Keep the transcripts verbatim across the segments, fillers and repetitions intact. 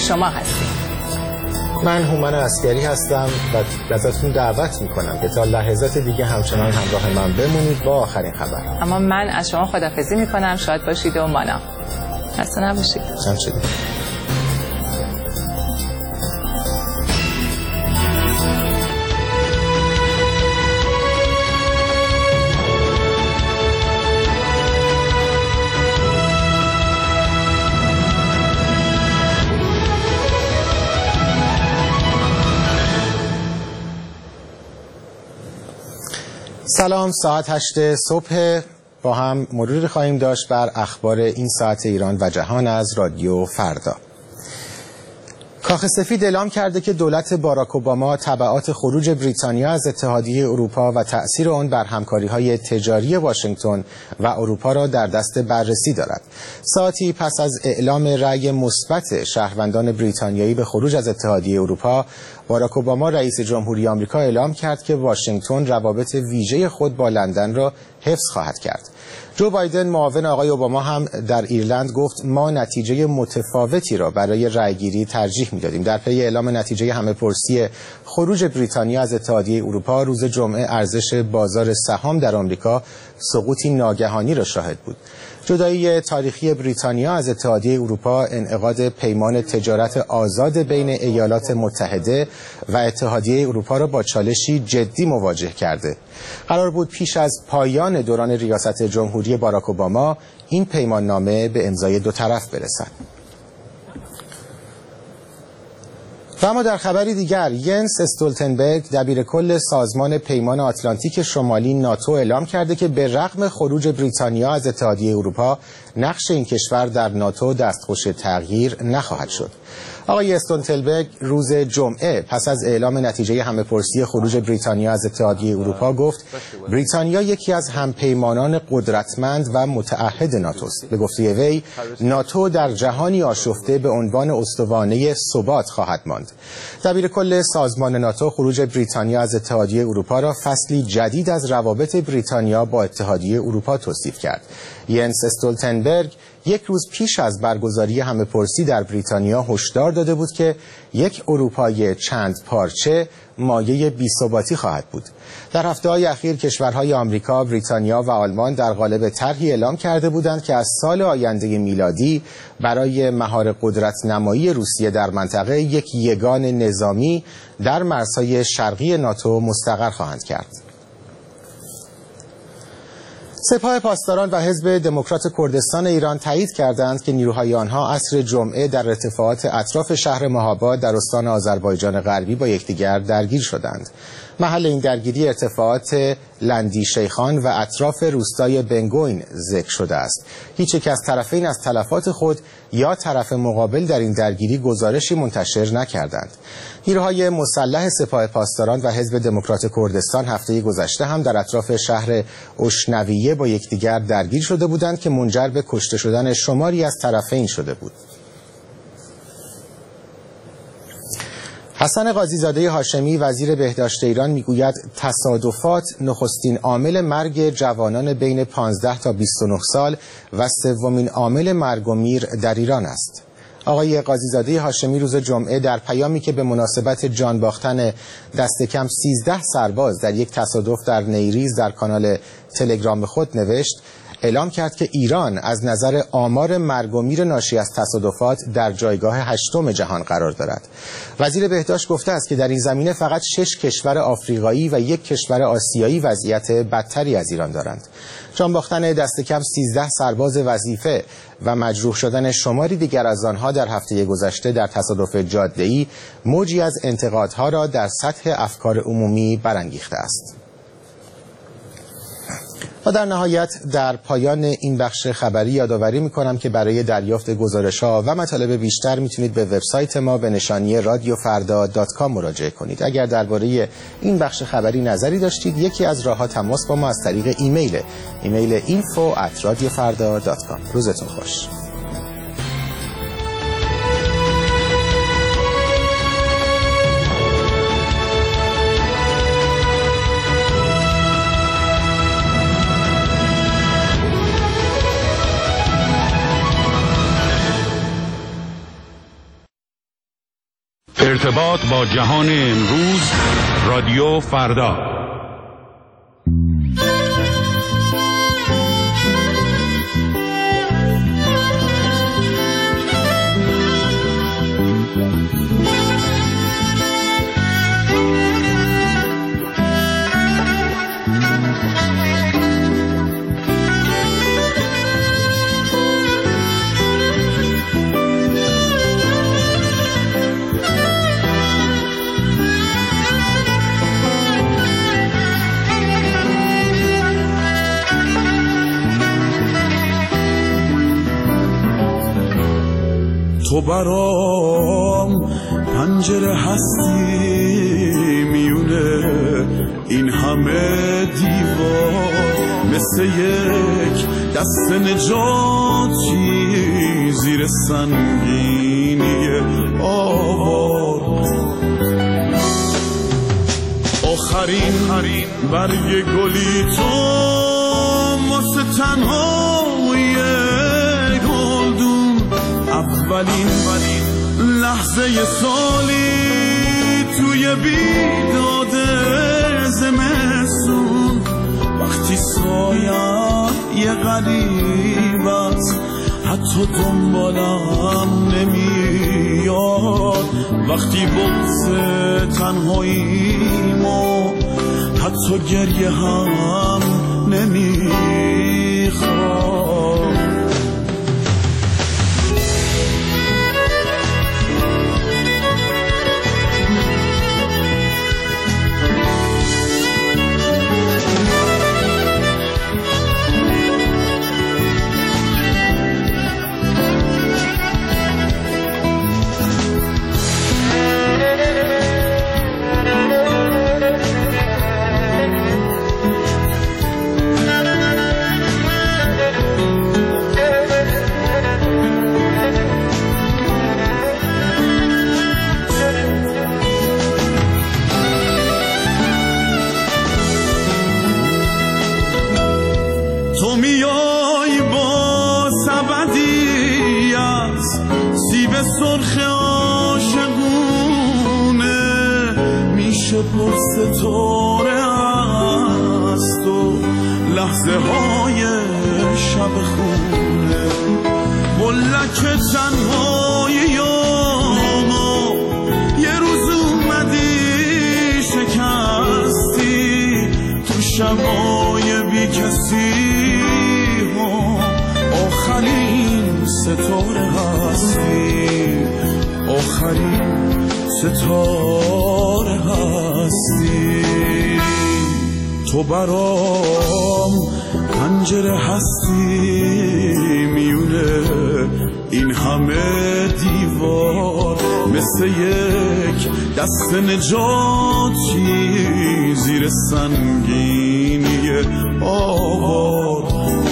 شما هستید. من هومن عسکری هستم و ازتون دعوت میکنم که تا لحظات دیگه همچنان همراه من بمونید با آخرین خبر. اما من از شما خداحافظی میکنم. شاد باشید و مانا. خسته نباشید. همچنین. سلام، ساعت هشت صبح با هم مروری خواهیم داشت بر اخبار این ساعت ایران و جهان از رادیو فردا. کاخ سفید اعلام کرده که دولت باراک اوباما تبعات خروج بریتانیا از اتحادیه اروپا و تأثیر آن بر همکاری‌های تجاری واشنگتن و اروپا را در دست بررسی دارد. ساعتی پس از اعلام رأی مثبت شهروندان بریتانیایی به خروج از اتحادیه اروپا، باراک اوباما رئیس جمهوری آمریکا اعلام کرد که واشنگتن روابط ویژه خود با لندن را حفظ خواهد کرد. جو بایدن معاون آقای اوباما هم در ایرلند گفت ما نتیجه متفاوتی را برای رأیگیری ترجیح می‌دادیم. در پی اعلام نتیجه همه‌پرسی خروج بریتانیا از اتحادیه اروپا، روز جمعه ارزش بازار سهام در آمریکا سقوطی ناگهانی را شاهد بود. جدایی تاریخی بریتانیا از اتحادیه اروپا انعقاد پیمان تجارت آزاد بین ایالات متحده و اتحادیه اروپا را با چالشی جدی مواجه کرده. قرار بود پیش از پایان دوران ریاست جمهوری باراک اوباما این پیمان نامه به امضای دو طرف برسد. و اما در خبری دیگر، ینس استولتنبرگ دبیرکل سازمان پیمان آتلانتیک شمالی ناتو اعلام کرده که به رغم خروج بریتانیا از اتحادیه اروپا، نقش این کشور در ناتو دستخوش تغییر نخواهد شد. آقای استولتنبرگ روز جمعه پس از اعلام نتیجه همه‌پرسی خروج بریتانیا از اتحادیه اروپا گفت بریتانیا یکی از همپیمانان قدرتمند و متعهد ناتوست. به گفته وی، ناتو در جهانی آشفته به عنوان استوانه ثبات خواهد ماند. دبیرکل سازمان ناتو خروج بریتانیا از اتحادیه اروپا را فصلی جدید از روابط بریتانیا با اتحادیه اروپا توصیف کرد. ینس استولتنبرگ یک روز پیش از برگزاری همه‌پرسی در بریتانیا هشدار داده بود که یک اروپای چند پارچه مایه بی‌ثباتی خواهد بود. در هفته‌های اخیر کشورهای آمریکا، بریتانیا و آلمان در قالب طرحی اعلام کرده بودند که از سال آینده میلادی برای مهار قدرت نمایی روسیه در منطقه یک یگان نظامی در مرزهای شرقی ناتو مستقر خواهند کرد. سپاه پاسداران و حزب دموکرات کردستان ایران تایید کردند که نیروهای آنها عصر جمعه در ارتفاعات اطراف شهر مهاباد در استان آذربایجان غربی با یکدیگر درگیر شدند. محل این درگیری ارتفاعات لندی شیخان و اطراف روستای بنگوین ذکر شده است. هیچ یک از طرفین از تلفات خود یا طرف مقابل در این درگیری گزارشی منتشر نکردند. نیروهای مسلح سپاه پاسداران و حزب دموکرات کردستان هفته گذشته هم در اطراف شهر اشنویه با یکدیگر درگیر شده بودند که منجر به کشته شدن شماری از طرفین شده بود. حسن قاضی‌زاده هاشمی وزیر بهداشت ایران میگوید تصادفات نخستین عامل مرگ جوانان بین پانزده تا بیست و نه سال و سومین عامل مرگ و میر در ایران است. آقای قاضی‌زاده هاشمی روز جمعه در پیامی که به مناسبت جان باختن دست کم سیزده سرباز در یک تصادف در نیریز در کانال تلگرام خود نوشت اعلام کرد که ایران از نظر آمار مرگ و میر ناشی از تصادفات در جایگاه هشتم جهان قرار دارد. وزیر بهداشت گفته است که در این زمینه فقط شش کشور آفریقایی و یک کشور آسیایی وضعیت بدتری از ایران دارند. جان باختن دست کم سیزده سرباز وظیفه و مجروح شدن شماری دیگر از آنها در هفته گذشته در تصادف جاده‌ای موجی از انتقادها را در سطح افکار عمومی برانگیخته است. و در نهایت در پایان این بخش خبری یادآوری می‌کنم که برای دریافت گزارش‌ها و مطالب بیشتر میتونید به وبسایت ما به نشانی رادیو فردا دات کام مراجعه کنید. اگر درباره این بخش خبری نظری داشتید، یکی از راه‌ها تماس با ما از طریق ایمیل ایمیل اینفو ات رادیو فردا دات کام. روزتون خوش. ارتباط با جهان امروز، رادیو فردا. تو برام پنجره هستی میونه این همه دیوار، مثل یک دست نجاتی زیر سنگینی آوار. آخرین برگ گلی تو واسه تنهایی گلدون، اولین لحظه سالی توی بیداد زمستون، وقتی سایه یه غریب است حتی دنبالم نمیاد، وقتی بغض تنهاییمو حتی گریه هم نمیخواد. تو میای با سبدی از سیب سرخ عاشقونه، میشه پر ستاره از تو لحظه های شب خونه، بلک تنهایی آما یه روز اومدی شکستی تو شبای بی کسی، آخرین ستاره هستی، آخرین ستاره هستی. تو برام پنجره هستی میونه این همه دیوار، مثل یک دست نجاتی زیر سنگینی آوار.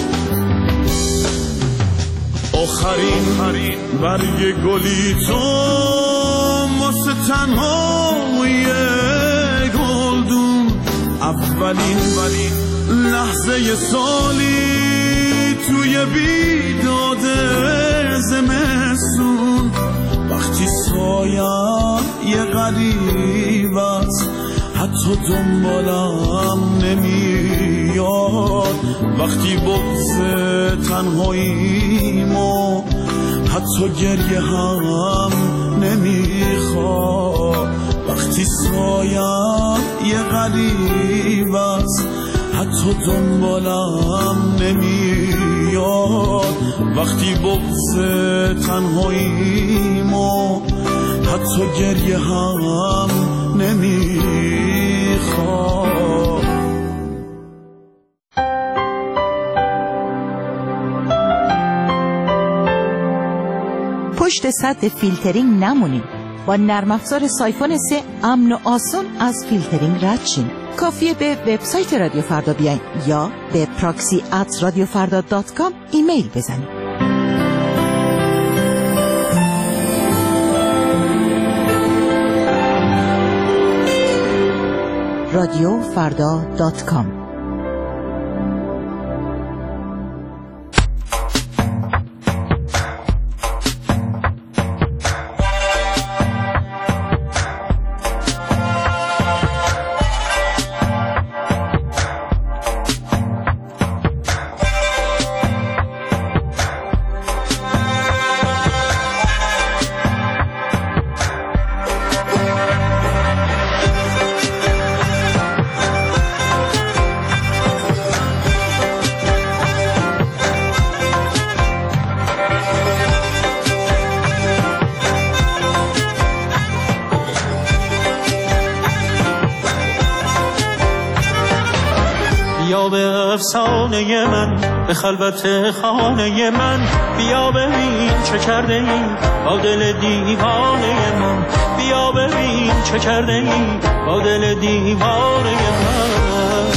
آخرین برگ گلی تو واسه تنهایی گلدون، اولین لحظه سالی توی بیداد زمستون، وقتی سایه یه غریب است حتی دنبالم نمیاد، وقتی بغض تنهاییمو حتی گریه هم نمیخواد، وقتی سایه یه غریب است حتی دنبالم نمیاد، وقتی بغض تنهاییمو حتی گریه هم نمیخواد. پشت سد فیلترینگ نمونید. با نرم افزار سایفون سه امن و آسان از فیلترینگ رد شین. کافیه به وبسایت رادیو فردا بیاین یا به پراکسی ات رادیو فردا دات کام ایمیل بزنید. رادیو فردا دات کام. افسانه من به خلوت خانه من، بیا ببین چه کرده ای با دل دیوانه من، بیا ببین چه کرده ای با دل دیوانه من.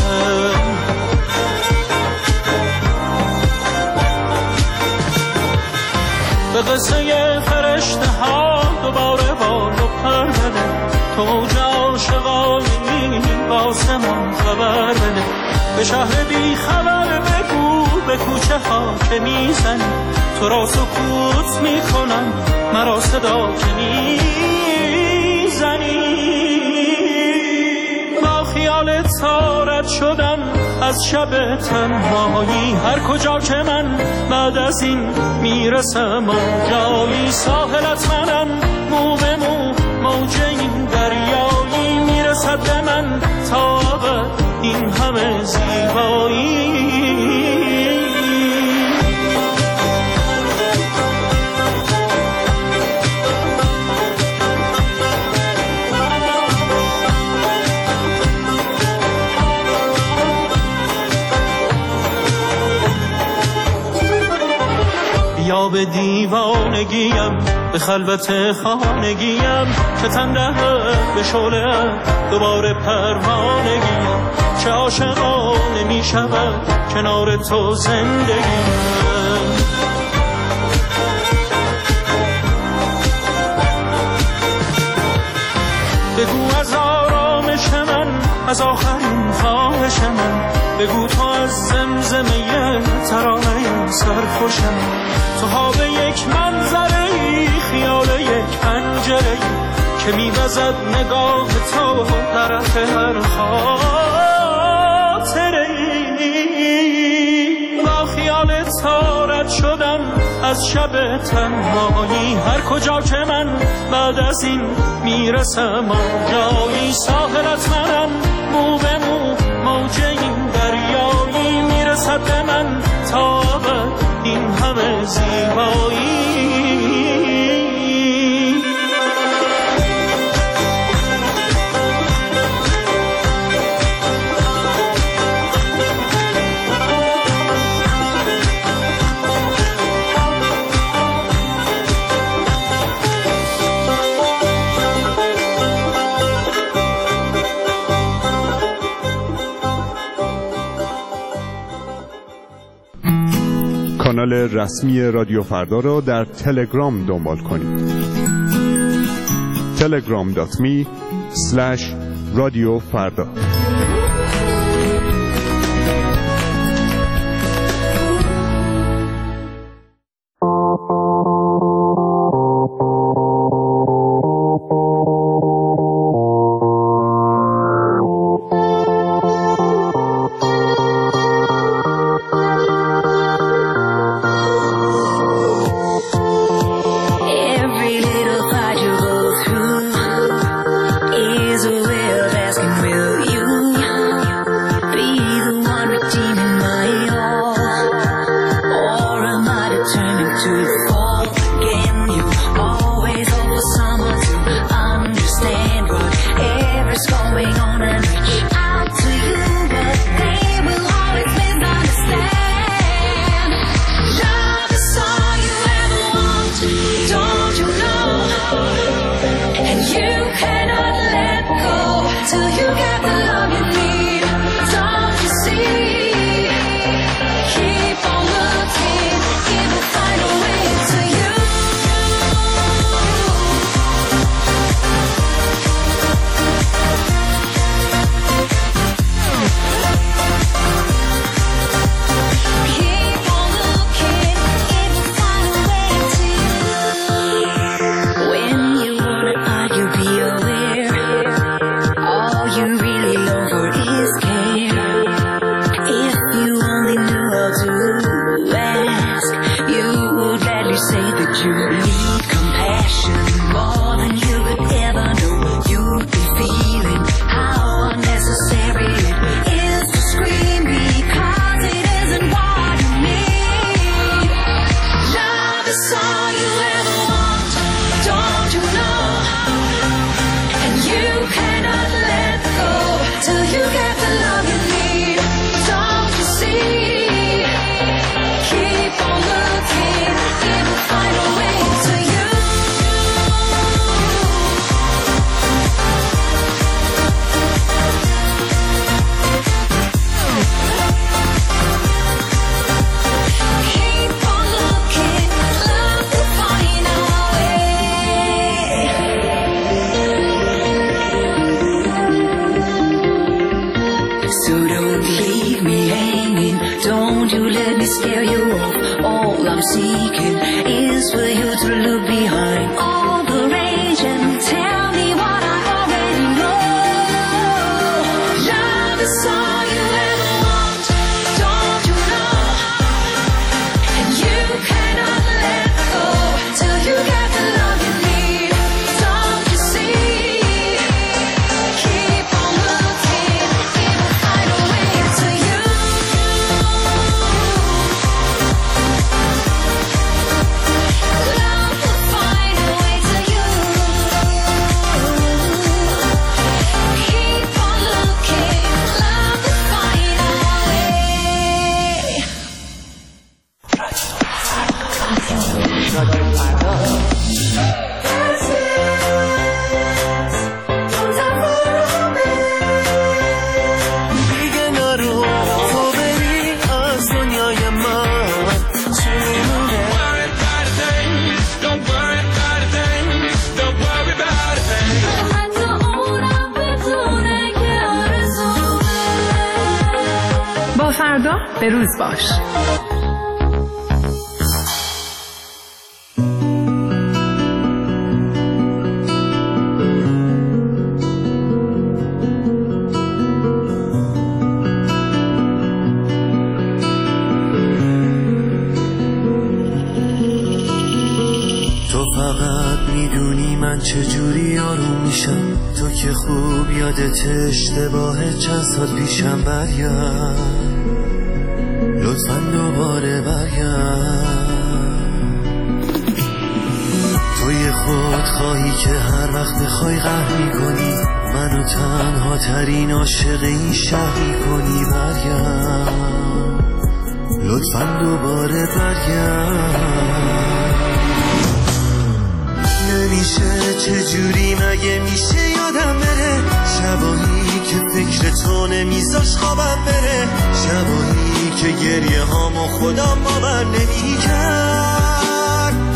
به قصه فرشته ها دوباره بال و پر بده، تو موج عاشقانی با آسمان خبر بده، به شهر بی خبر بگو به کوچه ها که میزنی، تو را سکوت میکنم مرا صدا که میزنی. با خیالت سارت شدم از شب تنهایی، هر کجا که من بعد از این میرسم آنجایی، ساحلت منم مو به مو موج این دریایی، میرسد به من تا ابد این همه زیبایی. یا به دیوانگیم به خلوت خانگیم، که تنده به شعله دوباره پروانگیم، چه عاشقانه می شود کنار تو زندگیم. بگو از آرامش من، از آخرین خواهش من، بگو تو از زمزمه ترانه سرخوشم، تو خواب یک منظره ای، خیال یک پنجره ای که میوزد نگاه تو طرف هر خاطره ای. با خیالت سارت شدم از شب تنهایی، هر کجا که من بعد از این میرسم آنجایی، ساحلت منم مو به مو موج این دریایی، میرسد به من تا ابد این همه زیبایی. کانال رسمی رادیو فردا را در تلگرام دنبال کنید. تلگرام دات می اسلش رادیو فردا. Will you scare you off. All I'm seeking is for you to look behind all the rage and tell me what I already know. Love is all you ever want, don't you know? And you cannot let go till you get the love you need. Don't you see? Keep on looking, it will find a way to you. Love will find a way to you. Keep on looking, love will find a way. دیگه نرو تو بری از دنیای من چی میمونه حتی اونم بدونه که آرزومه. با فردا به روز باش. تو فقط میدونی من چجوری آروم میشم، تو که خوب یادت اشتباه چند سال پیشم. برگرد لطفاً دوباره برگرد. توی خود خواهی که هر وقت بخوای قهر میکنی، منو تنها ترین عاشق این شهر میکنی. برگرد لطفاً دوباره برگرد. نمیشه چجوری مگه میشه یادم بره، شبایی که فکر تو نمیذاش خوابم بره، شبایی که گریه هامو خودم باور نمیکرد.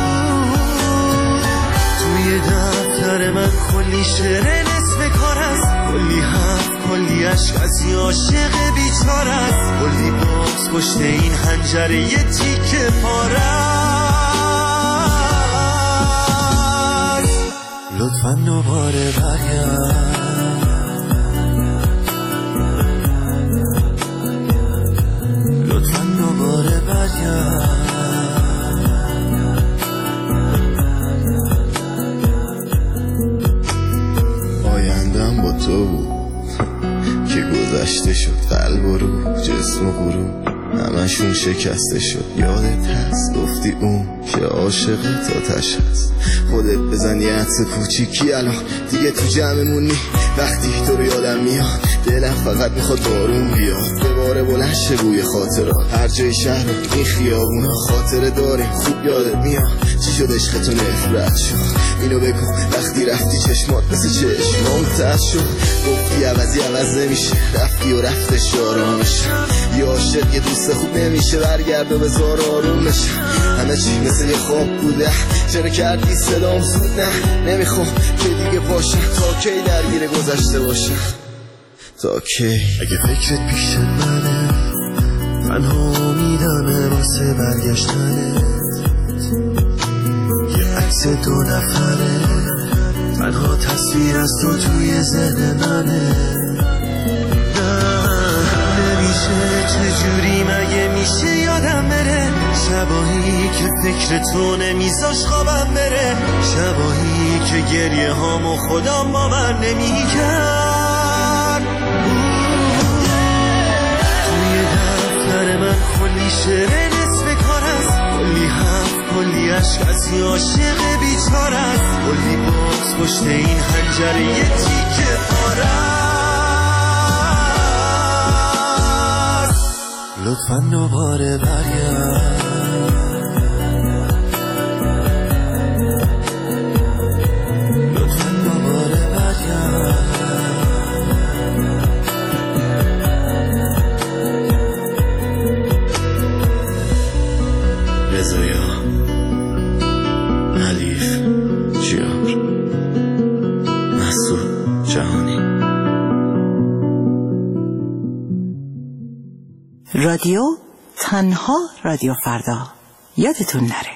توی دفتر من کلی شعر نصف کار است، کلی حرف کلی عشق از یه عاشق بیچاره است، کلی بغض پشت این حنجره یه تیکه پاره است. لطفاً دوباره برگرد. لطفاً دوباره برگرد. آیندم با تو بود که گذشته شد، قلب و روح جسم و غروب همشون شکسته شد. یادت هست گفتی اون که عاشقت آتش هست، خودت بزن یه عطس کوچیکی الان دیگه تو جمعمونی. وقتی تو رو یادم میاد دلم فقط میخواد بارون بیاد، دوباره بلند شه بوی خاطرات. هر جای شهر این خیابونا خاطره داریم، خوب یادت میاد چی شد عشقتو نفرت شد. اینو بگو وقتی رفتی چشمات مثل چشمام تر شد، گفتی عوضی عوض نمیشه، رفتی و رفتش آرامش. یه عاشق یه دوست خوب نمیشه، برگرد و بذار آرومش. همه چی مثل یه خواب بوده، چرا کردی صدام زود؟ نه نمیخوام که دیگه باشم، تا کی درگیر گذشته باشم، تا کی؟ اگه فکرت پیش منه تنها امیدمه واسه برگشتنه، یه عکس دو نفره تنها تصویر از تو توی ذهن منه. نمیشه چجوری مگه میشه یادم بره، شبایی که فکر تو نمیذاش خوابم بره، شبایی که گریه هامو خودم باور نمیکرد. توی دفتر من کلی شعر نصف کار است، کلی حرف کلی عشق از یه عاشق بیچاره است، کلی بغض پشت این حنجره یه تیکه پاره است. لطفاً دوباره برگرد. لطفاً دوباره برگرد. رضایا حلیف جیار مسعود جهانی. رادیو تنها رادیو فردا یادتون نره.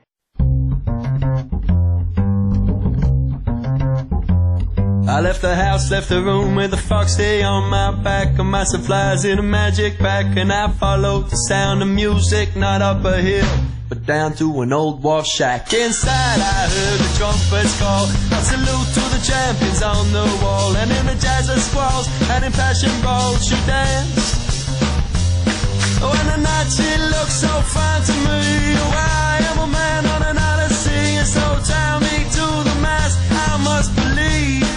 I left the house, left the room with the foxy on my back and my supplies in a magic pack, and I followed the sound of music, not up a hill but down to an old wall shack. Inside I heard the trumpets call, a salute to the champions on the wall, and in the jazz of squalls and in passion balls she danced. Oh, and the night she looked so fine to me. Oh, I am a man on an odyssey, and so tie me to the mast, I must believe.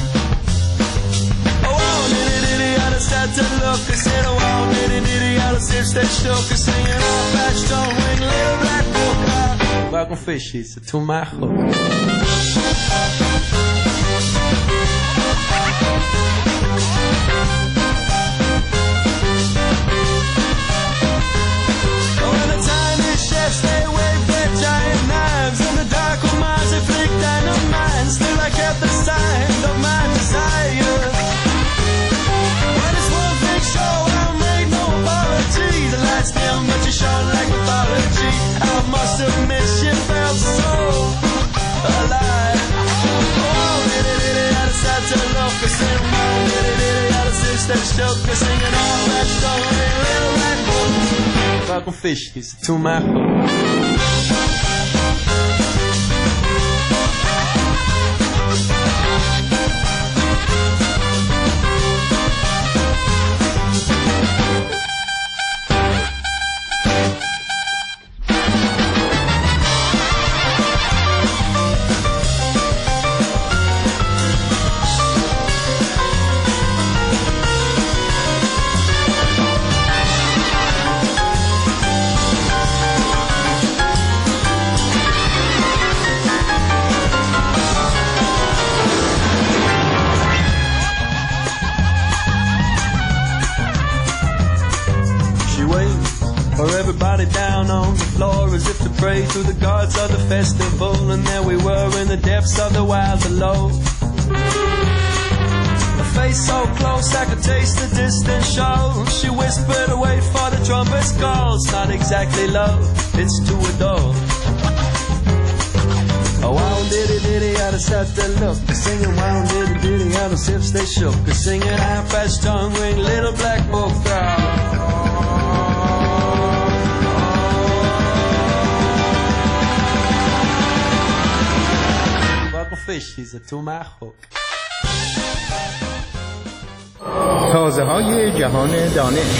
Oh, oh, diddy diddy, I just had to look and said, oh, oh, diddy diddy, I just if they shook and singing all patch don't ring, little black book. Welcome fishies to my hook. They waved their giant knives in the dark of mines, they flicked dynamite. Still I kept the sign of my desire. Well, it's one big show, I made no apology. The lights dim, but you shone like mythology. I must admit she felt so alive. Oh, diddy diddy, I just had to look and sing. Oh, diddy diddy, I just itched and shook and singing all that story, little black book. Welcome fishies to my hook. Down on the floor as if to pray to the gods of the festival, and there we were in the depths of the wild below. A face so close I could taste the distant show. She whispered away for the trumpet's call. It's not exactly love, it's to adore. Oh, wow, diddy diddy, I just had to look, singing wow, diddy diddy, how the hips they shook, singing half-fast tongue ring, little black book girl. Fishies to my hook. تازه های جهان دانش.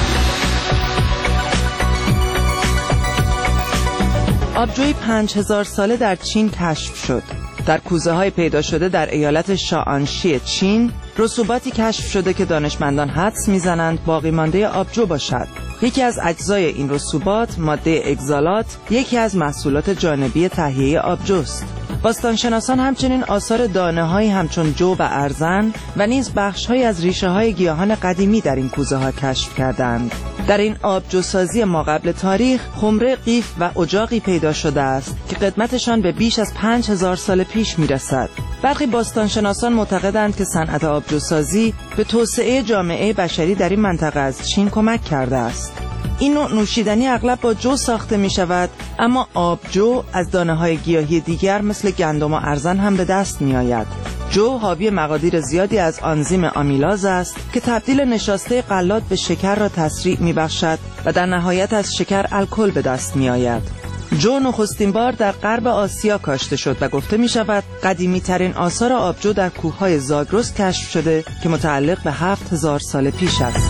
آبجوی پنج هزار ساله در چین کشف شد. در کوزه های پیدا شده در ایالت شانشی چین، رسوباتی کشف شده که دانشمندان حدس میزنند باقی مانده آبجو باشد. یکی از اجزای این رسوبات، ماده اگزالات، یکی از محصولات جانبی تهیه آبجوست. باستانشناسان همچنین آثار دانه‌هایی همچون جو و ارزن و نیز بخش‌هایی از ریشه‌های گیاهان قدیمی در این کوزه‌ها کشف کردند. در این آبجوسازی ماقبل تاریخ، خمره قیف و اجاقی پیدا شده است که قدمتشان به بیش از پنج هزار سال پیش می‌رسد. برخی باستانشناسان معتقدند که صنعت آبجوسازی به توسعه جامعه بشری در این منطقه از چین کمک کرده است. این نوع نوشیدنی اغلب با جو ساخته می شود، اما آبجو از دانه های گیاهی دیگر مثل گندم و ارزن هم به دست می آید. جو حاوی مقادیر زیادی از آنزیم آمیلاز است که تبدیل نشاسته غلات به شکر را تسریع می بخشد و در نهایت از شکر الکل به دست می آید. جو نخستین بار در غرب آسیا کاشته شد و گفته می شود قدیمی ترین آثار آبجو در کوههای زاگرس کشف شده که متعلق به هفت هزار سال پیش است.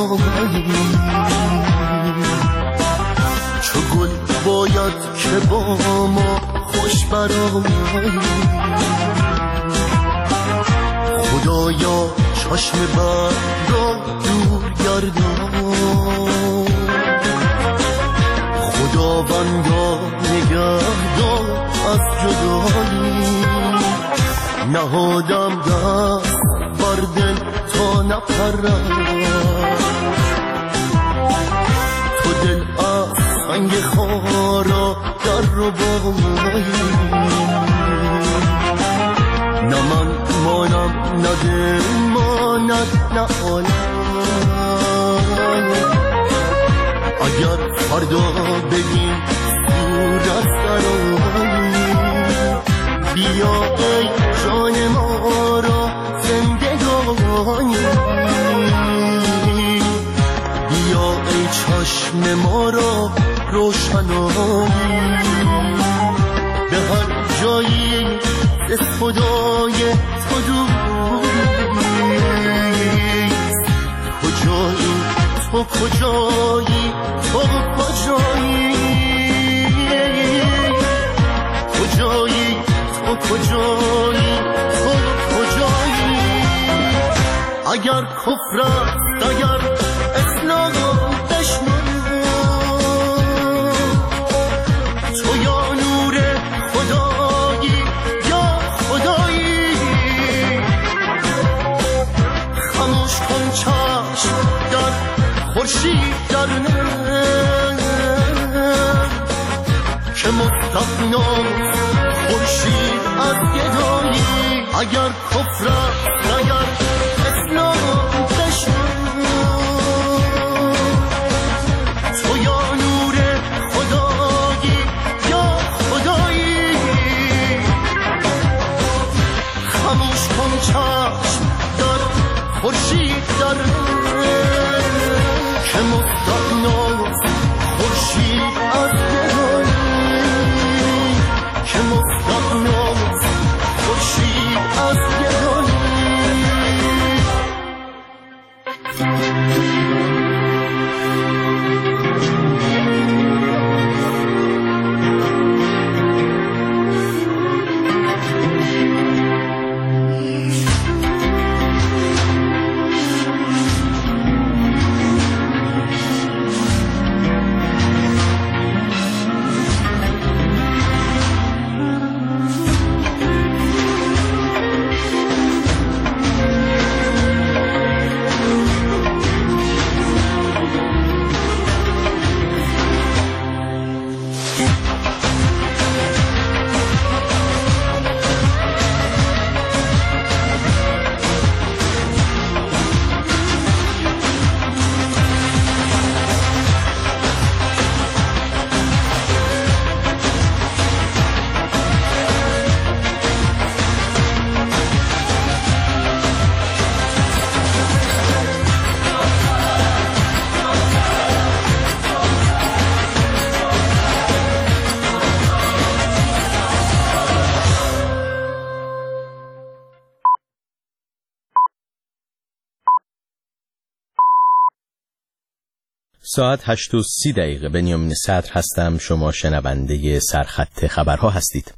جدایی چو گل باید که با ما خوش برآیی خدایا چشم بر را دور گردان خداوندا نگهدار از جدایی نهادم دست بر دل تا نپرم تو دل از سنگ خارا در رو بایی نه من مانم نه دل ماند نه عالم اگر فردا بگیم دور از درایی بیا ای جان ما را زندگانی بیا ای چشم ما را روشنایی به هر جایی از خدای تو دوری کجایی تو کجایی تو کجایی کجایی تو کجایی تو کجایی اگر کفر است اگر اسلام دشمن تو یا نور خدایی یا خدایی خاموش کن چشم در خورشید در نم که مستقنام خورشید از گدایی اگر کفر است اگر اسلام دشمن تو یا نور خدایی یا خدایی خاموش کن چشم در خورشید در که مستقنام خورشید از گدایی که مستقنام خورشید از گدایی ساعت هشت و سی دقیقه. بنیامین صدر هستم. شما شنونده سرخط خبرها هستید.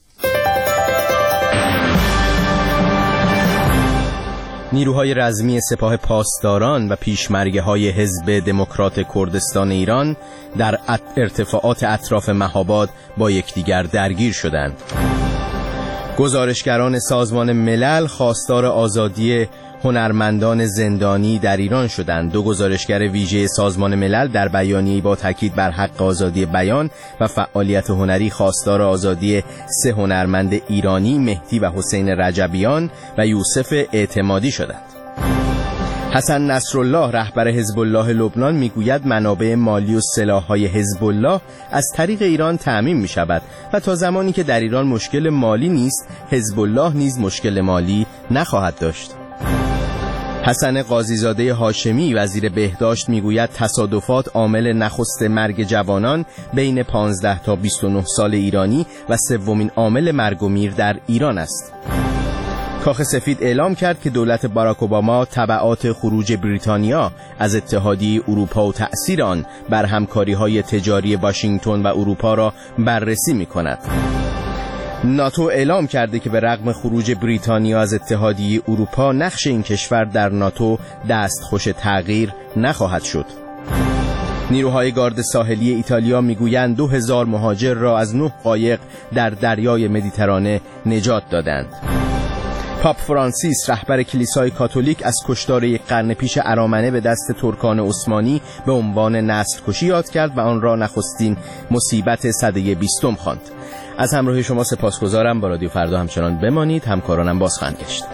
نیروهای رزمی سپاه پاسداران و پیشمرگه‌های حزب دموکرات کردستان ایران در ارتفاعات اطراف مهاباد با یکدیگر درگیر شدند. گزارشگران سازمان ملل خواستار آزادی هنرمندان زندانی در ایران شدند. دو گزارشگر ویژه سازمان ملل در بیانیه‌ای با تاکید بر حق آزادی بیان و فعالیت هنری خواستار آزادی سه هنرمند ایرانی مهدی و حسین رجبیان و یوسف اعتمادی شدند. حسن نصرالله رهبر حزب الله لبنان میگوید منابع مالی و سلاح‌های حزب الله از طریق ایران تأمین می‌شود و تا زمانی که در ایران مشکل مالی نیست حزب الله نیز مشکل مالی نخواهد داشت. حسن قاضیزاده هاشمی وزیر بهداشت میگوید تصادفات عامل نخست مرگ جوانان بین پانزده تا بیست و نه سال ایرانی و سومین عامل مرگ و میر در ایران است. کاخ سفید اعلام کرد که دولت باراک اوباما تبعات خروج بریتانیا از اتحادیه اروپا و تأثیر آن بر همکاری‌های تجاری واشنگتن و اروپا را بررسی می‌کند. ناتو اعلام کرده که به رغم خروج بریتانیا از اتحادیه اروپا نقش این کشور در ناتو دستخوش تغییر نخواهد شد. نیروهای گارد ساحلی ایتالیا میگویند دو هزار مهاجر را از نه قایق در دریای مدیترانه نجات دادند. پاپ فرانسیس رهبر کلیسای کاتولیک از کشتار یک قرن پیش ارامنه به دست ترکان عثمانی به عنوان نسل‌کشی یاد کرد و آن را نخستین مصیبت سده بیستم خواند. از همراهی شما سپاسگزارم. با رادیو فردا همچنان بمانید. همکارانم باز خواهند گشت.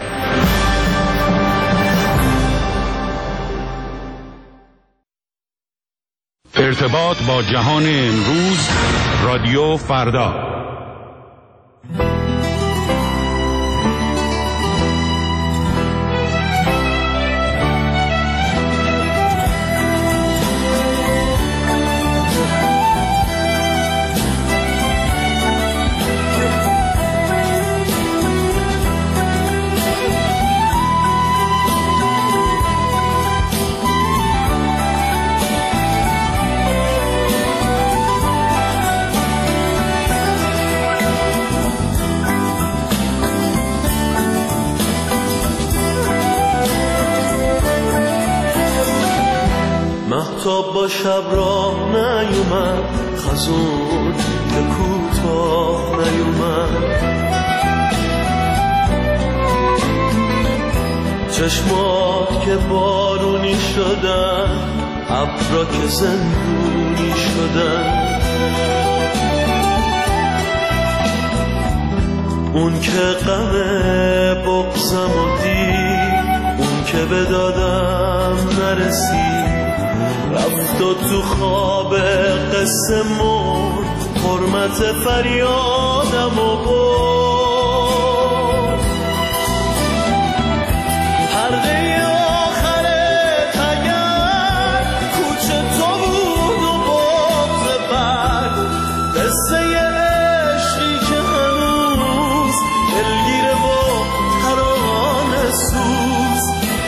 ارتباط با جهان امروز، رادیو فردا. مهتاب با شب را نیومد، خزون به کوتاه نیومد. چشمات که بارونی شدن، ابرا که زندونی شدن. اون که غم بغضم و دید، اون که به دادم نرسید، رفت و تو خواب قصه مرد، حرمت فریادم و برد. حلقه آخر تگر کوچه تو بود و بغض بر، قصه عشقی که هنوز دلگیره و ترانه سوز.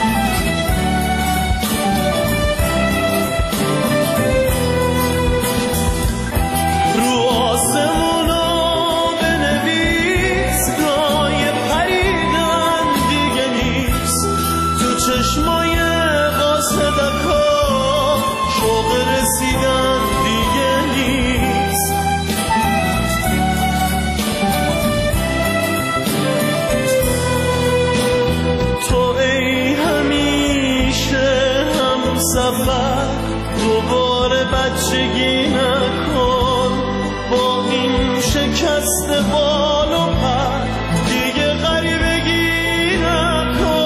چشمای قاصدکا شوق رسیدن دیگه نیست. تو ای همیشه هم سفر، دوباره بچگی نکن با این شکست بال و پر، دیگه غریبگی نکن.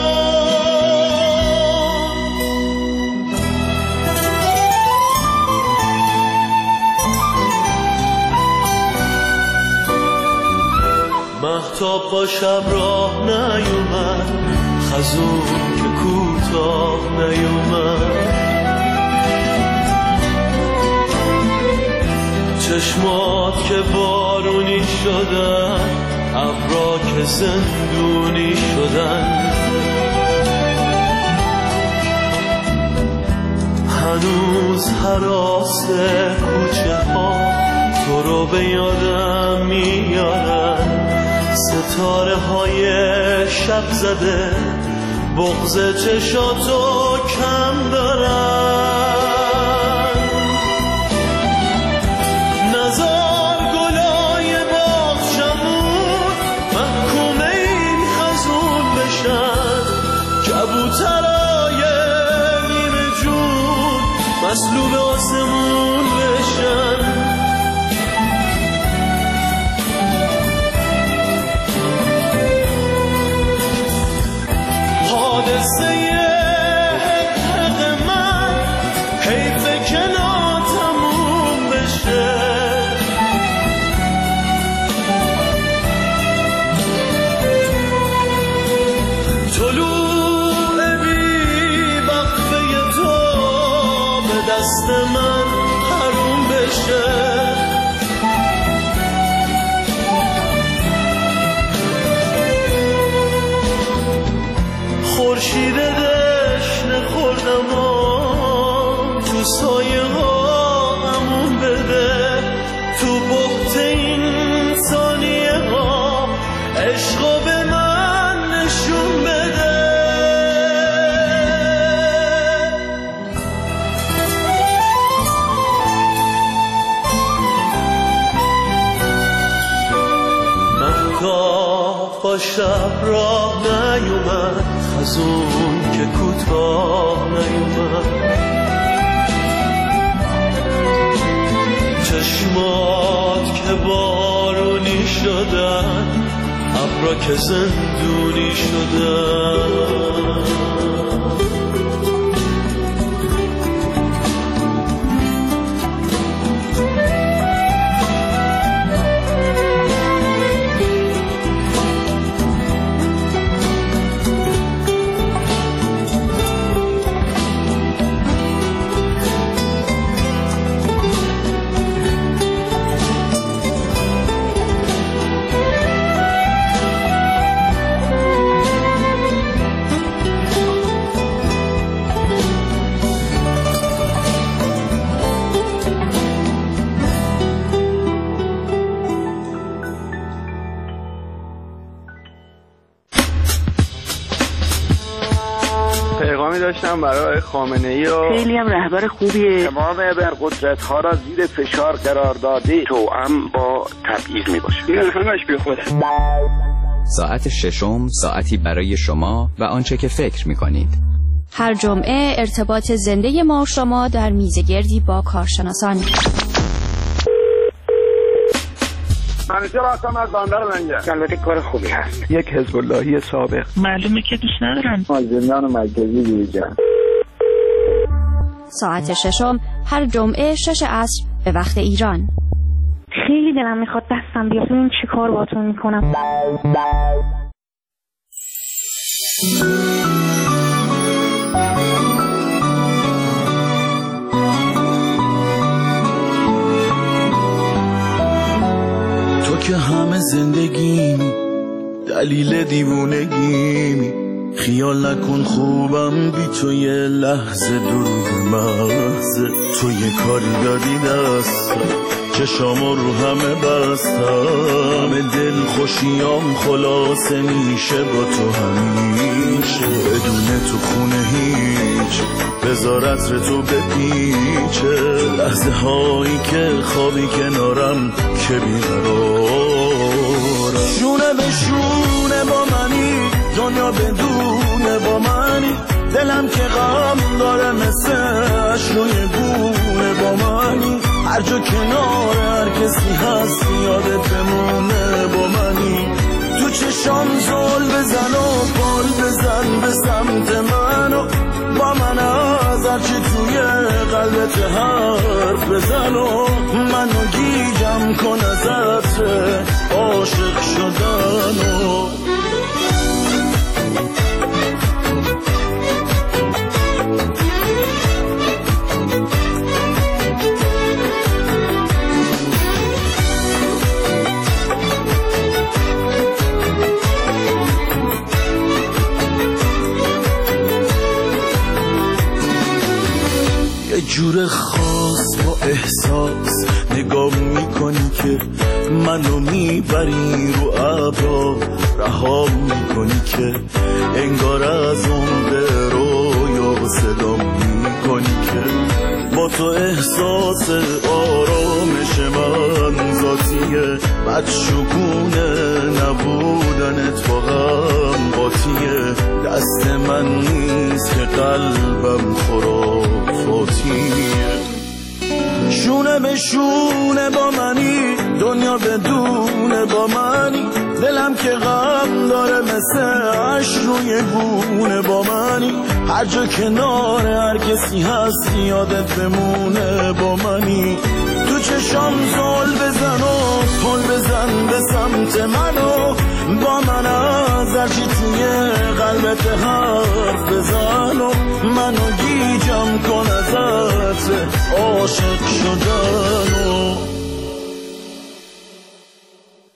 مهتاب با شب راه نیومد، خزون که کوتاه نیومد. چشمات که بارونی شدن، ابرا که زندونی شدن. هنوز هراس کوچه ها تو رو به یادم میارن، ستاره های شب زده بغض چشاتو کم دارن. نزار گلای باغچمون محکوم این خزون بشن، کبوترای نیمه جون مسلوب آسمون بشن. حادثه حق من حیف که ناتموم بشه. طلوع بی وقفه تو به دست من حروم بشه. خورشید دشنه خوردم و تو سایه ها امون بده تو بحت این ثانیه ها عشقا به من نشون بده مهتاب با شب راه نیومد خزون که کوتاه نیومد چشمات که بارونی شدن ابرا که زندونی شدن داشتم برای خامنه‌ای و خیلی هم رهبر خوبیه. تمام ابرقدرت ها را زیر فشار قرار داده توأم با تبعیض می باشه. این همش بی خوده. ساعت ششم ساعتی برای شما و آنچه که فکر می کنید. هر جمعه ارتباط زنده ما و شما در میزگردی با کارشناسان. منیجر هستم از بندر منجر. البته کار خوبی هست. یک حزب اللهی سابق. معلومه که دوست ندارم. ما زندان مرکزی دیجا. ساعت ششم هر جمعه شش عصر به وقت ایران. خیلی دلم میخواد دستم بیاد ببین چی کار باتون میکنم. تو که همه زندگیمی دلیل دیوونگیمی خیال نکن خوبم بی تو یه لحظه دروغ محض تو یه کاری دادی دستم چشامو رو همه بستم دل خوشیام خلاصه میشه با تو همیشه بدون تو خونه هیچ بذار عطر تو بپیچه لحظه هایی که خوابی کنارم که بیقرارم شونه به شونه با منی دنیا بدونه با منی دلم که غم داره مثل اشروی گونه با منی هر جا کنار هر کسی هست یادت بمونه با منی تو چشام زل بزن و بال بزن به سمت منو با من از هرچی توی قلبت حرف بزن و منو گیجم کن ازت عاشق شدن و جور خاص با احساس نگاه میکنی که منو میبری رو ابرا رها میکنی که انگار از اون به رویا صدا میکنی که با تو احساس آرامش من ذاتیه بدشگونه نبودنت با هم قاطیه دست من نیست که قلبم خرافاتیه شونه به شونه با منی دنیا بدونه با منی دلم که غم داره مثل عشق روی گونه با منی هر جا کنار هر کسی هست یادت بمونه با منی تو چشام زل بزن و پل بزن به سمت منو با من از هرچی توی قلبت حرف بزن و منو گیجم کن ازت عاشق شدن و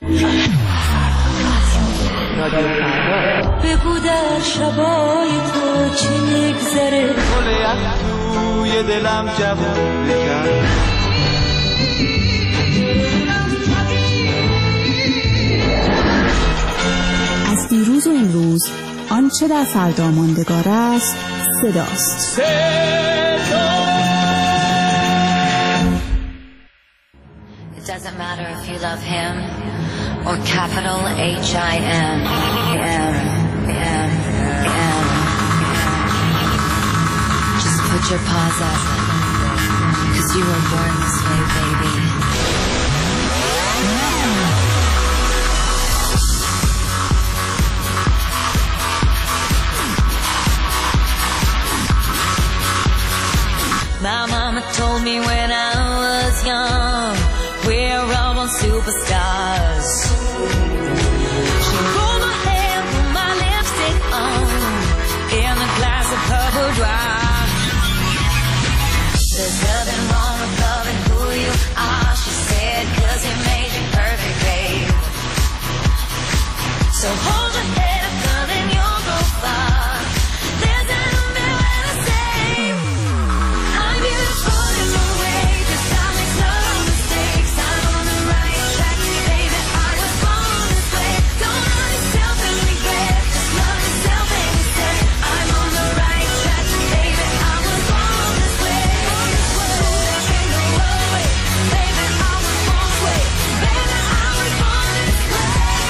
بگو در شبای تو توی دلم جوون بکرد. از دیروز و امروز آنچه در فردا ماندگار است صداست. It doesn't matter if you love him or capital H I M. M, M, M. Just put your paws up, 'cause you were born this way, baby. My mama told me when I was young, we're all born superstars. She rolled my hair, put my lipstick on, in a glass of purple dry. There's nothing wrong with loving who you are, she said, 'cause he made you perfect, babe. So hold your head up, girl, and you'll go far. There's an umbrella saying, I'm beautiful in my way, 'cause I make no mistakes. I'm on the right track, baby, I was born this way. Don't love yourself and regret, just love yourself and you say, I'm on the right track, baby, I was born this way. Ain't no other way, baby, I was born this way. Baby, I was born this way.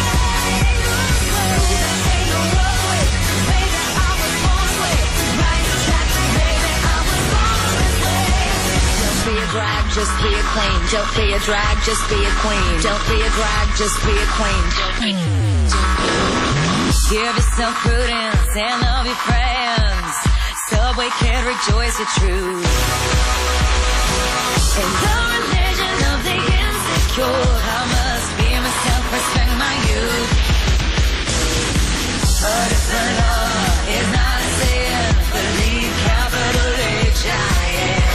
Ain't no other way, baby, I was born this way. Right track, baby, I was born this way. Don't be a drag, just be a queen. Don't be a drag, just be a queen. Don't be a drag, just be a queen. Give yourself prudence and love your friends. Subway can rejoice your truth. In the religion of the insecure, I must be myself, respect my youth. But if the law is not a sin, believe capital H I M.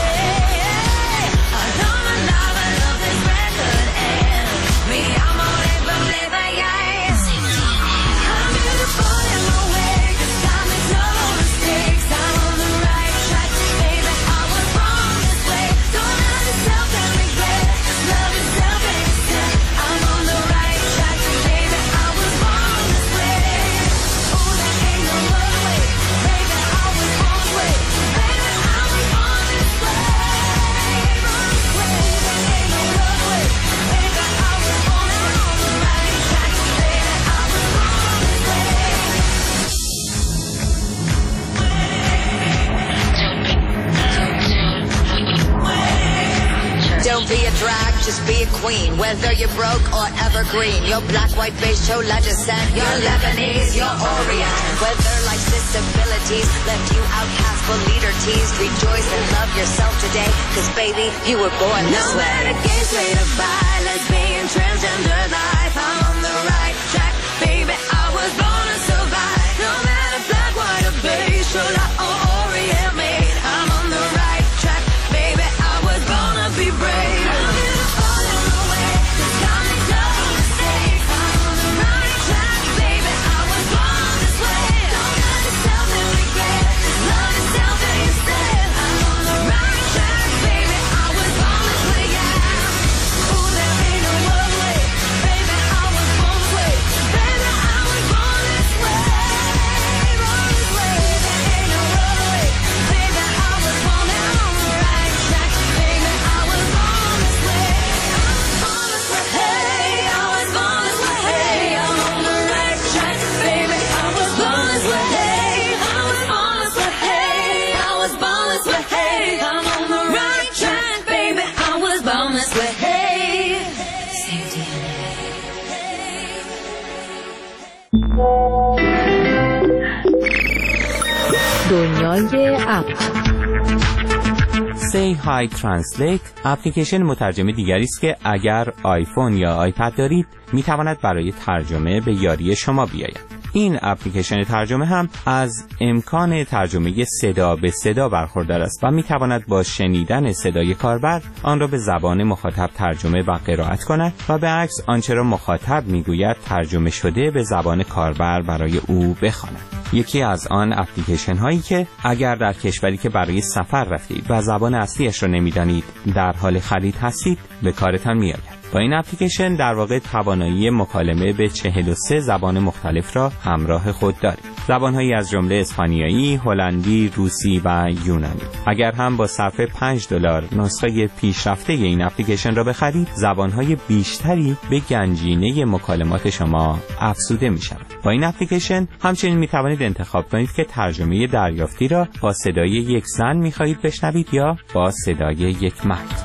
I know my love, I love this record, and me, I'm on it, but live a yes. I'm beautiful in my way, 'cause I make no mistakes. I'm on the right track, baby, I was born this way. Don't love yourself and regret, just love yourself and you say, I'm on the right track, baby, I was born this way. Oh, there ain't no other way, baby, I was born this way. Baby, I was born this way. There ain't no other way, baby, I was born on the right track, baby, I was born this way. Don't be a drag, just be a queen. Whether you're broke or evergreen, you're black, white, beige, chola descent, you're Lebanese, you're Orient. Whether life's disabilities left you outcast but leader teased, rejoice and love yourself today, 'cause baby, you were born this way. No matter gay, straight or bi, lesbian, transgender life, I'm on the right track, baby, I was born to survive. No matter black, white or beige, chola or Orient made, I'm on the right track, baby, I was born to be brave. I'm beautiful in my way, 'cause I make no mistakes. I'm on the right track, baby, I was born this way. Don't love yourself and regret, just love yourself and you say, I'm on the right track, baby, I was born this way, yeah. Ooh, there ain't no other way, baby, I was born this way. Baby, I was born this way, born this way. There ain't no other way, baby, I was born on the right track, baby, I was born this way. I was born this way, hey, I was born this way, hey, I'm on the right track, baby, I was born this way, hey, I was born this way, hey, I was born this way, hey, I'm on the right track, baby, I was born this way, hey. Same D N A. دنیای اپ Say Hi Translate اپلیکیشن مترجم دیگری است که اگر آیفون یا آیپد دارید میتواند برای ترجمه به یاری شما بیاید. این اپلیکیشن ترجمه هم از امکان ترجمه صدا به صدا برخوردار است و میتواند با شنیدن صدای کاربر آن را به زبان مخاطب ترجمه و قرائت کند و به عکس آنچه را مخاطب میگوید ترجمه شده به زبان کاربر برای او بخواند. یکی از آن اپلیکیشن هایی که اگر در کشوری که برای سفر رفتید و زبان اصلیش رو نمیدانید در حال خرید هستید به کارتان میآید. با این اپلیکیشن در واقع توانایی مکالمه به چهل و سه زبان مختلف را همراه خود دارید. زبانهایی از جمله اسپانیایی، هلندی، روسی و یونانی. اگر هم با صرف پنج دلار نسخه پیشرفته این اپلیکیشن را بخرید، زبانهای بیشتری به گنجینه مکالمات شما افزوده می شود. با این اپلیکیشن همچنین می توانید انتخاب کنید که ترجمه دریافتی را با صدای یک زن می خواهید بشنوید یا با صدای یک مرد.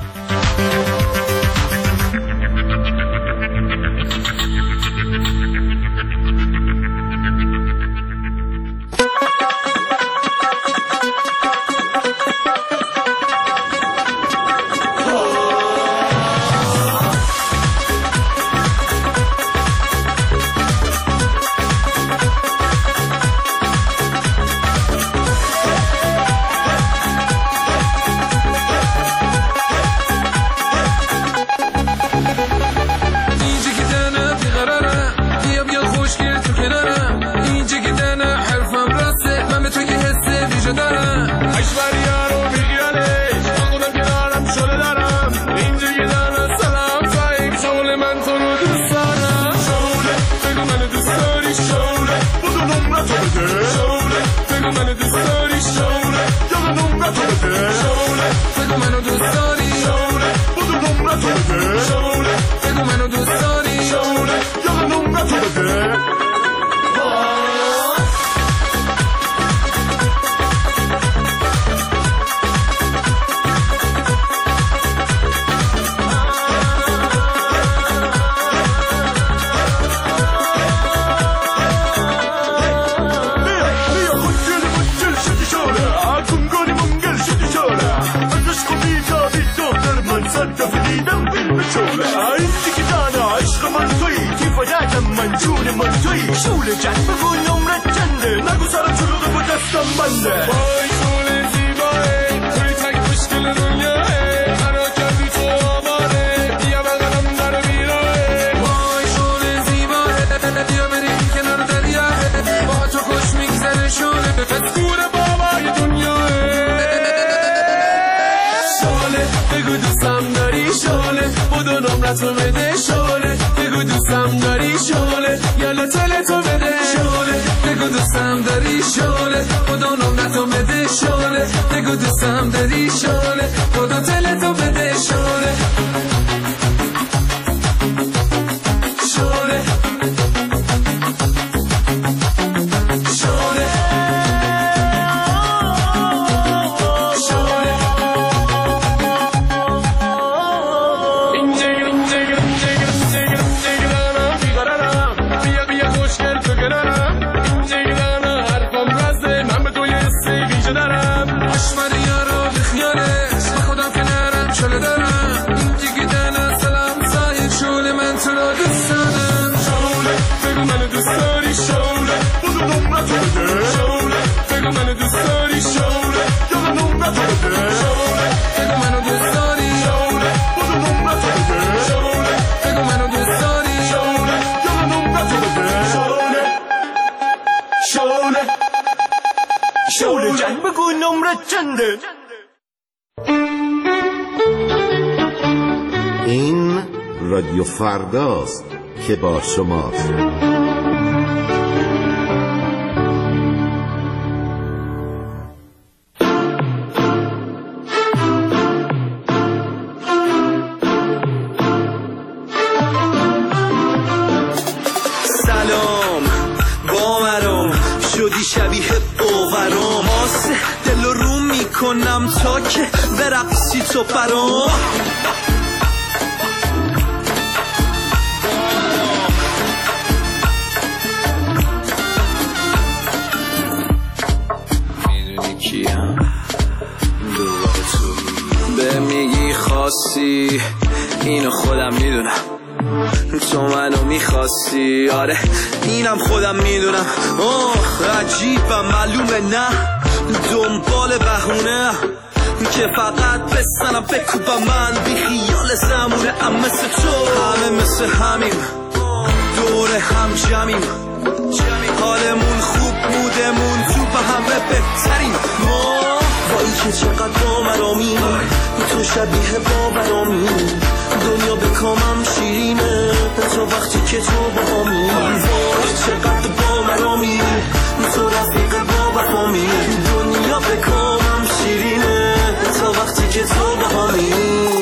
شوله جنب و نمره چنده نگو سرم شلوغه با دستم بنده وای شوله زیباه توی تک مشکل دنیاه قرار کردی تو آماره بیا بقدم در بیراه وای شوله زیباه بیا بریم کنار دریاه با تو خوش میگذره شوله فسکور بابای دنیاه شوله بگو دوستم داری شوله بودو نمرتو بده شوله بگو دوستم داری شوله یالا تلتو بده شوله بگو دوستم داری شوله خدا نمرتو بده شوله بگو دوستم داری شوله خدا تلتو بده شوله شوله شوله شوله جنگ بگو نمره چنده این رادیو فرداست که با شماست. سلام باورم شدی شبیه باورم آسه دل رو میکنم تا که برقصی تو برام میدونی کیم دوباره تو به میگی خاصی اینو خودم میدونم تو منو میخواستی آره اینم خودم میدونم اوه عجیبم معلومه نه دنبال بهونه که فقط بستنم بکوبم من بی خیال زمونه ام مثل تو همه مثل همیم دور هم جمعیم جمعی حالمون خوب بودمون تو به همه بهترین ما. وای که چقدر باورامی تو شبیه باورامی، دنیا به کامم شیرینه تا وقتی که تو باهامی. وای چقدر باورامی تو رفیق باورامی، دنیا به کامم شیرینه تا وقتی که تو باهامی.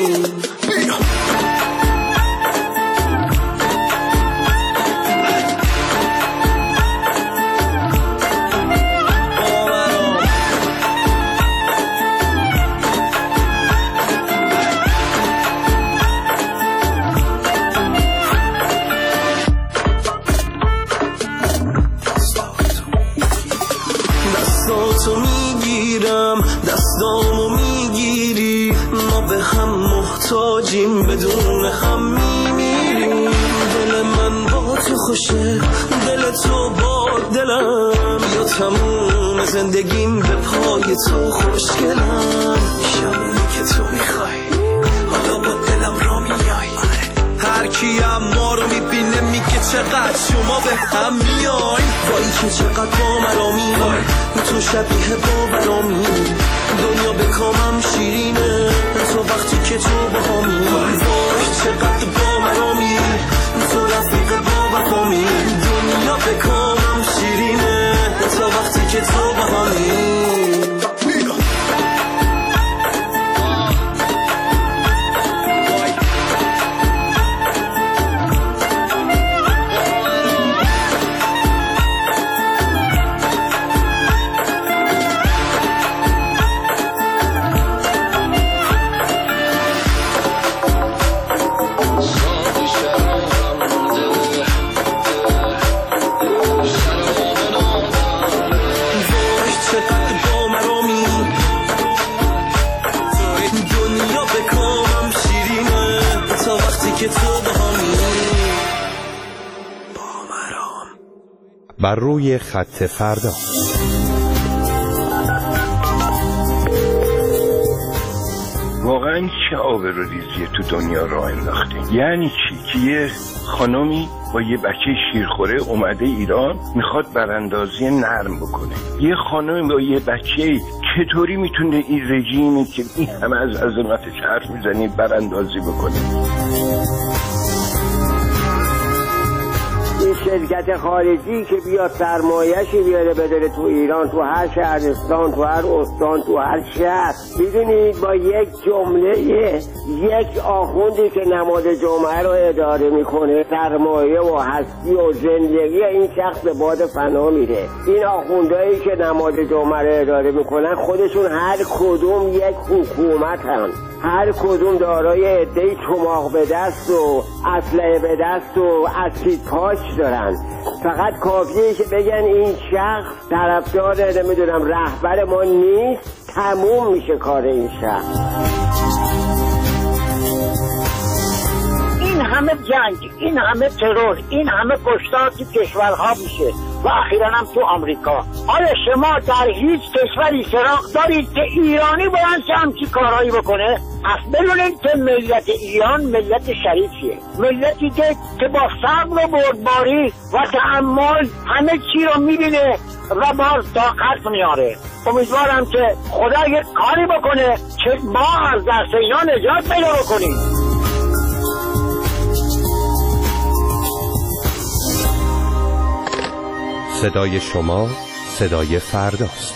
دستاتو میگیرم دستامو میگیری، ما به هم محتاجیم بدون هم میمیریم. دل من با تو خوشه دل تو با دلم، یا تموم زندگیم به پای تو خوشگلم. شبونی که تو میخوای حالا با دلم را میای، هر کی ما رو میبینه میگه چقدر شما به هم میای. وای که چقدر باورامی تو شبیه باورامی، دنیا به کامم شیرینه تو وقتی که تو باهامی. وای چقدر باورامی تو رفیق باورامی، دنیا به کامم شیرینه تا وقتی که تو باهامی. بر روی خط فردا. واقعا چه آبروریزی تو دنیا راه انداخته. یعنی چی؟ که یه خانمی با یه بچه شیرخوره اومده ایران میخواد براندازی نرم بکنه. یه خانمی با یه بچه چطوری میتونه این رژیمی که این همه از عظمتش حرف میزنی براندازی بکنه؟ این شرکت خارجی که بیاد سرمایه‌شی بیاره بداره تو ایران، تو هر شهرستان، تو هر استان، تو هر شهر، میدونید با یک جمله یک آخوندی که نماد جمعه رو اداره میکنه سرمایه و هستی و زندگی این شخص به باد فنا میره. این آخوندهایی که نماد جمعه رو اداره میکنن خودشون هر کدوم یک حکومت هم، هر کدوم دارای عده‌ای چماق به دست و اسلحه به دست و اسید پاش دارن. فقط کافیه که بگن این شخص طرفدار نمیدونم رهبر ما نیست، تموم میشه کار این شخص. این همه جنگ، این همه ترور، این همه کشتار تو کشورها میشه و اخیراً هم تو آمریکا. آیا شما در هیچ کشوری سراغ دارید که ایرانی باید همچی کارهایی بکنه؟ از بدونید که ملت ایران ملت شریفیه، ملتی که که با صبر و بردباری و تحمل همه چی رو میبینه و باز طاقت میاره. امیدوارم که خدا یک کاری بکنه که ما از دست اینا نجات پیدا بکنیم. صدای شما صدای فرداست.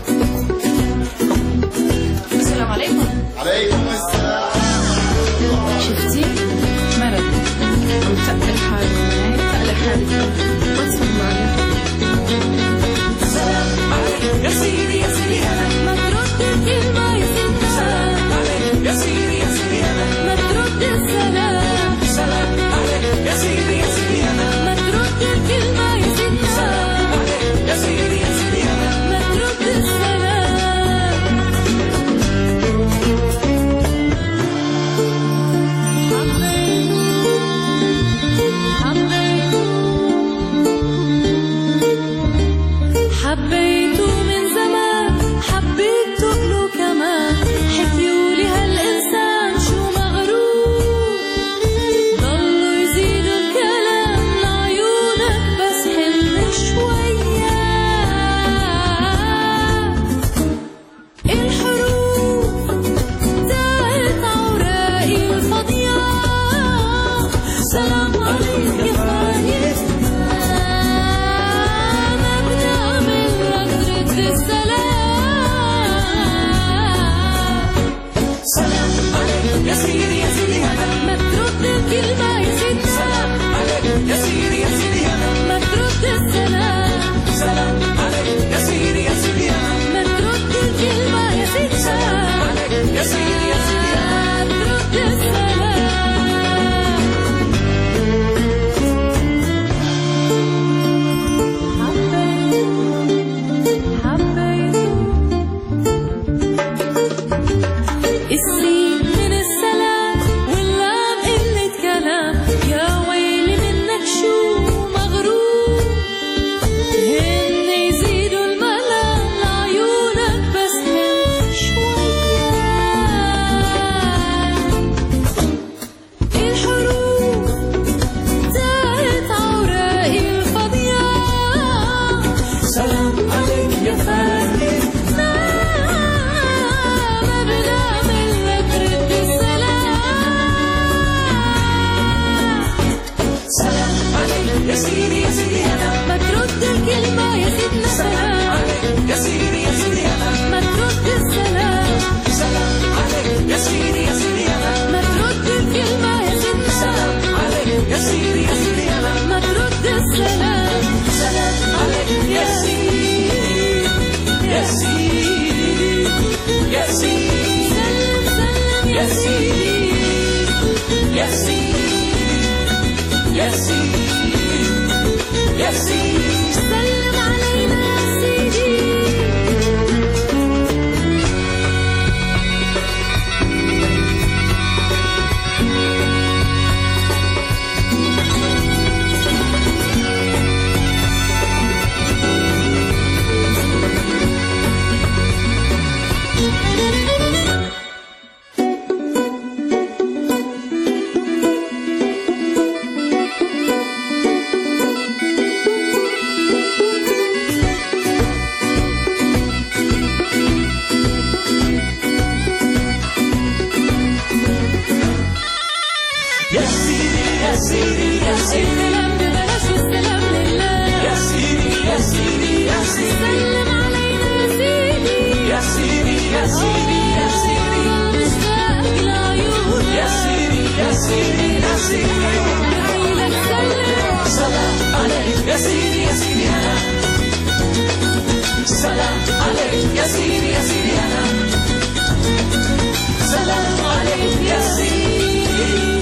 علیکم السلام. يا سيدي يا سيدي سلم علينا يا سيدي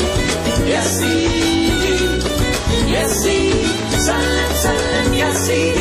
سلم سلم يا سيدي